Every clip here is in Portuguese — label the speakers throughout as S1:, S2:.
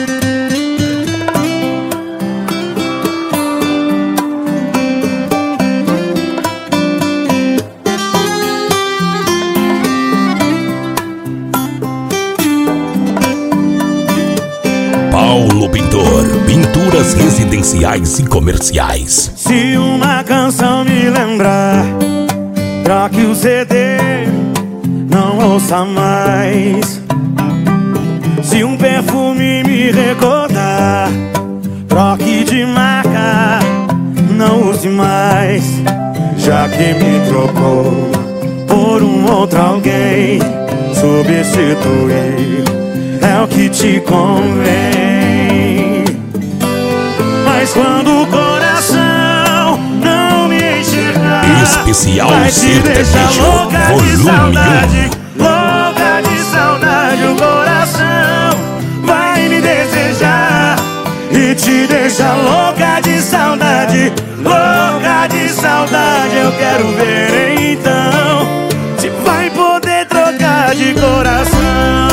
S1: Paulo Pintor, pinturas residenciais e comerciais.
S2: Se uma canção me lembrar, troque o CD, não ouça mais. Se um perfume me recordar, troque de marca, não use mais. Já que me trocou por um outro alguém, substituir é o que te convém. Mas quando o coração não me enxergar,
S1: Especial
S2: vai te deixar
S1: Sertanejo,
S2: louca de
S1: volume
S2: saudade, louca de saudade. O coração vai me desejar e te deixar louca de saudade, louca de saudade. Eu quero ver então se vai poder trocar de coração.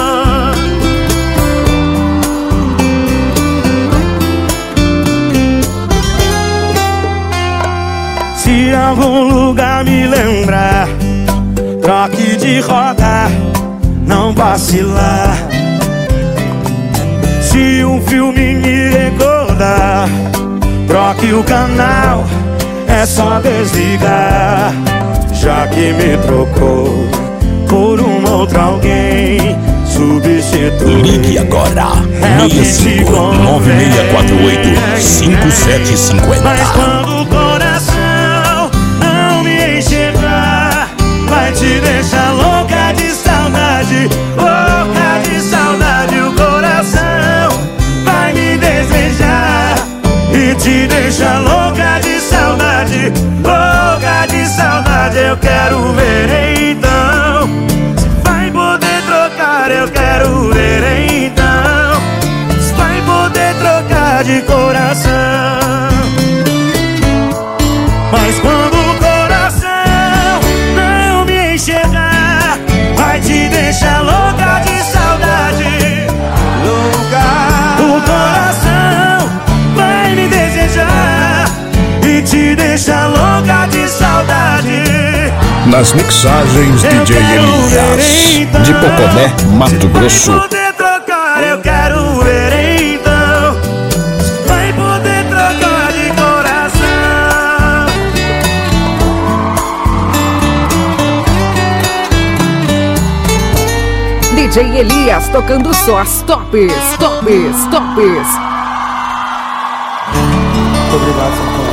S2: Se algum lugar me lembrar, troque de rota, não vacilar. Se um filme me recordar, troque o canal, é só desligar. Já que me trocou por um outro alguém, substituir.
S1: Ligue agora,
S2: é
S1: 65 9648 5750.
S2: Mas quando o coração não me enxergar, vai te deixar louca de saudade, louca de saudade. O coração vai me desejar e te deixar louca de saudade, louca de saudade. Eu quero ver então se vai poder trocar. Eu quero ver então se vai poder trocar de coração. Mas quando o coração não me enxergar, vai te deixar louca de saudade, louca. O coração vai me desejar e te deixar louca de saudade.
S3: Nas mixagens DJ Elias, de Poconé, Mato Grosso.
S2: Vai poder trocar, eu quero ver então se vai poder trocar de coração.
S4: DJ Elias tocando só as tops, tops, tops.
S2: Obrigado,